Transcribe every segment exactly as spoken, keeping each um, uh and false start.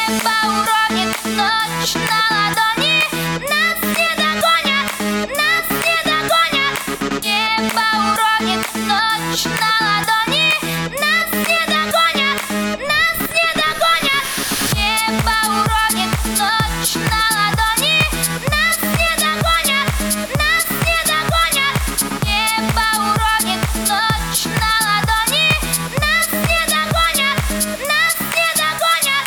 Небо уронит ночь на ладони. Нас не догонят, нас не догонят. Небо уронит ночь на ладони. Нас не догонят, нас не догонят. Небо уронит ночь на ладони. Нас не догонят, нас не догонят. Небо уронит ночь на ладони. Нас не догонят, нас не догонят.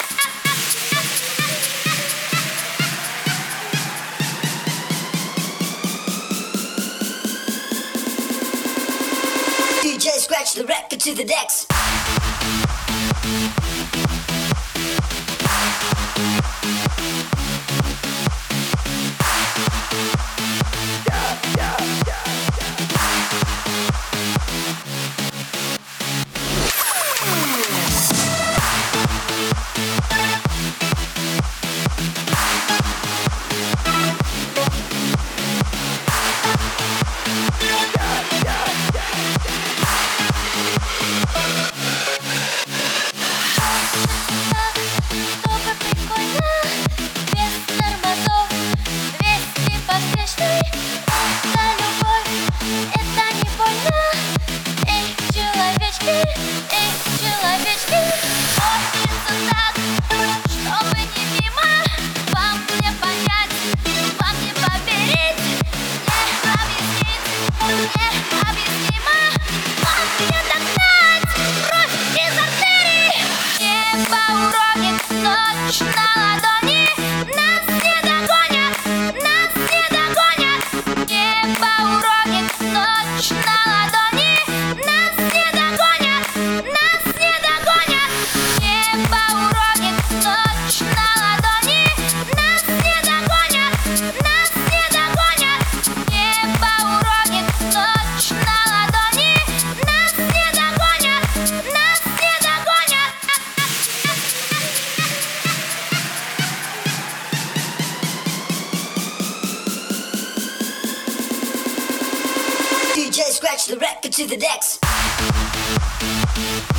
D J scratch the record to the decks. Чтобы прикольно, без тормозов, вести поспешный. Это любовь, это не больно. Эй, человечки, эй, человечки, хочется так, чтобы не мимо. Вам не понять, вам не поверить, не объяснить, необъяснимо. Вам не догнать кровь из артерий. Небо уронит ночь на ладони. Нас не догонят, нас не догонят. Небо уронит ночь на ладони. Нас не догонят, нас не догонят. Небо уронит ночь на ладони. Нас не догонят, нас не догонят. Небо уронит ночь на ладони. Нас не догонят, нас не догонят. D J scratch the record to the decks.